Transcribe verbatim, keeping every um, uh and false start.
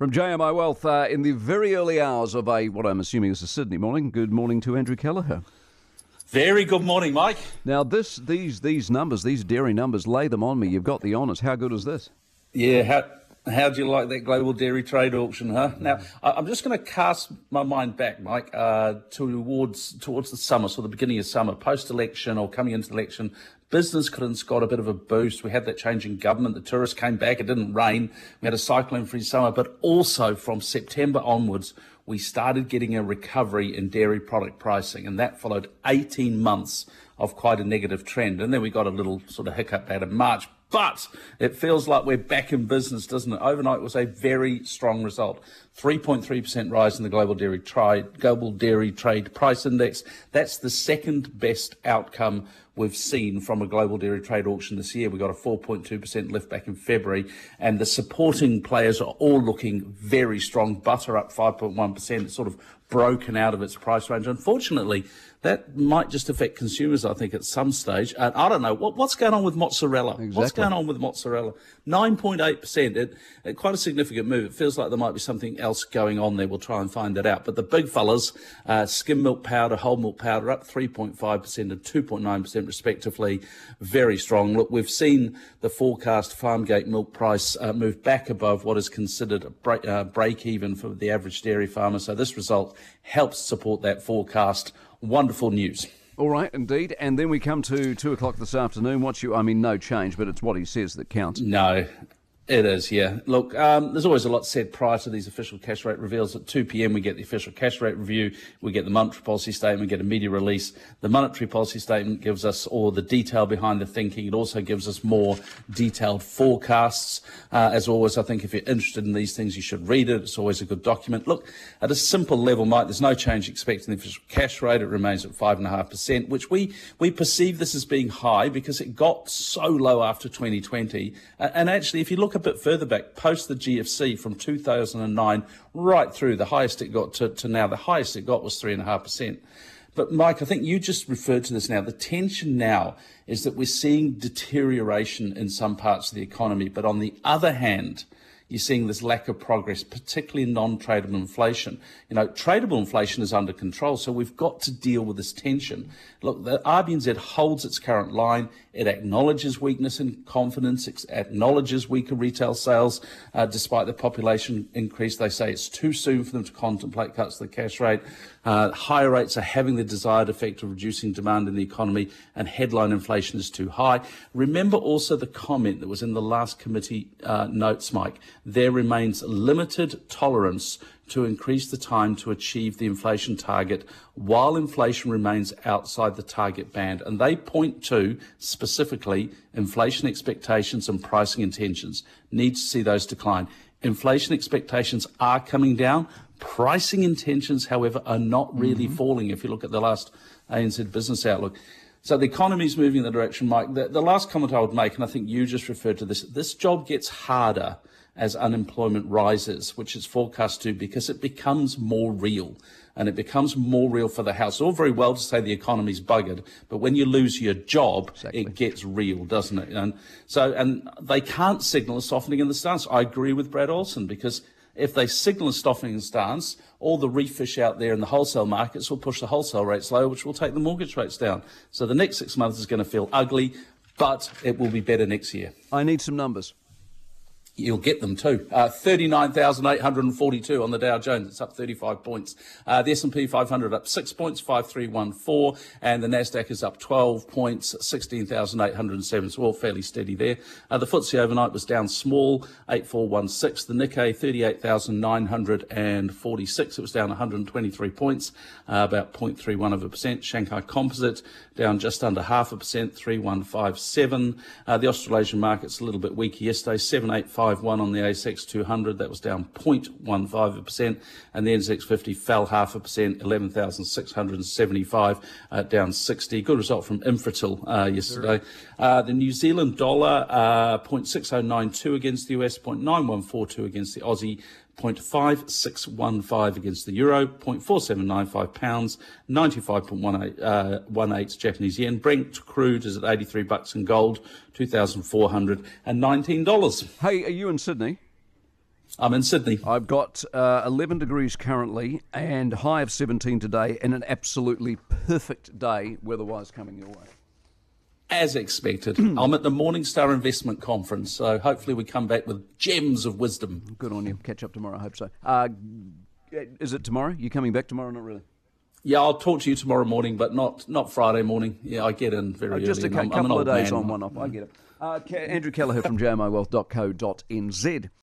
From J M I Wealth, uh, in the very early hours of a, what I'm assuming is a Sydney morning, good morning to Andrew Kelleher. Very good morning, Mike. Now, this, these, these numbers, these dairy numbers, lay them on me. You've got the honours. How good is this? Yeah, how how do you like that global dairy trade auction, huh? Now, I- I'm just going to cast my mind back, Mike, uh, towards towards the summer, so the beginning of summer, post-election or coming into the election. Business confidence got a bit of a boost. We had that change in government. The tourists came back. It didn't rain. We had a cyclone-free summer. But also from September onwards, we started getting a recovery in dairy product pricing. And that followed eighteen months of quite a negative trend. And then we got a little sort of hiccup out in March. But it feels like we're back in business, doesn't it? Overnight was a very strong result. three point three percent rise in the global dairy trade, global dairy trade price index. That's the second best outcome we've seen from a global dairy trade auction this year. We got a four point two percent lift back in February, and the supporting players are all looking very strong. Butter up five point one percent. It's sort of broken out of its price range. Unfortunately, that might just affect consumers, I think, at some stage. And I don't know, what, what's going on with mozzarella? Exactly. What's going on with mozzarella? nine point eight percent, it, it, quite a significant move. It feels like there might be something else going on there. We'll try and find that out. But the big fellas, uh, skim milk powder, whole milk powder, up three point five percent and two point nine percent respectively. Very strong. Look, we've seen the forecast Farmgate milk price uh, move back above what is considered a break, uh, break even for the average dairy farmer. So this result helps support that forecast. Wonderful news. All right, indeed. And then we come to two o'clock this afternoon. What you, I mean, no change, but it's what he says that counts. No, it is, yeah. Look, um, there's always a lot said prior to these official cash rate reveals. At two p.m. we get the official cash rate review, we get the monetary policy statement, we get a media release. The monetary policy statement gives us all the detail behind the thinking. It also gives us more detailed forecasts. Uh, as always, I think if you're interested in these things, you should read it. It's always a good document. Look, at a simple level, Mike, there's no change expected in the official cash rate. It remains at five point five percent, which we, we perceive this as being high because it got so low after twenty twenty. Uh, and actually, if you look a bit further back, post the G F C from two thousand nine right through, the highest it got to, to now, the highest it got was three point five percent. But, Mike, I think you just referred to this now. The tension now is that we're seeing deterioration in some parts of the economy. But on the other hand, you're seeing this lack of progress, particularly in non-tradable inflation. You know, tradable inflation is under control, so we've got to deal with this tension. Look, the R B N Z holds its current line. It acknowledges weakness in confidence. It acknowledges weaker retail sales uh, despite the population increase. They say it's too soon for them to contemplate cuts to the cash rate. Uh, higher rates are having the desired effect of reducing demand in the economy, and headline inflation is too high. Remember also the comment that was in the last committee uh, notes, Mike. There remains limited tolerance to increase the time to achieve the inflation target while inflation remains outside the target band. And they point to, specifically, inflation expectations and pricing intentions. Need to see those decline. Inflation expectations are coming down. Pricing intentions, however, are not really mm-hmm. falling if you look at the last A N Z Business Outlook. So the economy is moving in the direction, Mike. The, the last comment I would make, and I think you just referred to this, this job gets harder as unemployment rises, which is forecast to, because it becomes more real. And it becomes more real for the house. All very well to say the economy's buggered, but when you lose your job, exactly. It gets real, doesn't it? And so, and they can't signal a softening in the stance. I agree with Brad Olsen, because if they signal a softening stance, all the refish out there in the wholesale markets will push the wholesale rates lower, which will take the mortgage rates down. So the next six months is going to feel ugly, but it will be better next year. I need some numbers. You'll get them too. Uh, thirty-nine thousand eight hundred forty-two on the Dow Jones. It's up thirty-five points. Uh, the S and P five hundred up six points, five three one four. And the Nasdaq is up twelve points, sixteen thousand eight hundred seven. So all fairly steady there. Uh, the F T S E overnight was down small, eight four one six. The Nikkei, thirty-eight thousand nine hundred forty-six. It was down one hundred twenty-three points, uh, about zero point three one of a percent. Shanghai Composite down just under half a percent, three one five seven. Uh, the Australasian market's a little bit weaker yesterday, seven eight five one on the A S X two hundred. That was down zero point one five percent, and the N Z X fifty fell half a percent, eleven thousand six hundred seventy-five, uh, down sixty. Good result from Infratil uh, yesterday. Uh, the New Zealand dollar, uh, zero point six oh nine two against the U S, zero point nine one four two against the Aussie, zero point five six one five against the euro, zero point four seven nine five pounds, ninety-five point one eight uh, one eight Japanese yen. Brent crude is at eighty-three bucks, and gold two thousand four hundred nineteen dollars. Hey, are you in Sydney? I'm in Sydney. I've got uh, eleven degrees currently and high of seventeen today, and an absolutely perfect day weather-wise coming your way. As expected. I'm at the Morningstar Investment Conference, so hopefully we come back with gems of wisdom. Good on you. Catch up tomorrow, I hope so. Uh, is it tomorrow? You coming back tomorrow? Not really. Yeah, I'll talk to you tomorrow morning, but not not Friday morning. Yeah, I get in very oh, early. Just a I'm, couple I'm an of old days man. on, one off. I get it. Uh, Andrew Kelleher from j m i wealth dot co dot n z.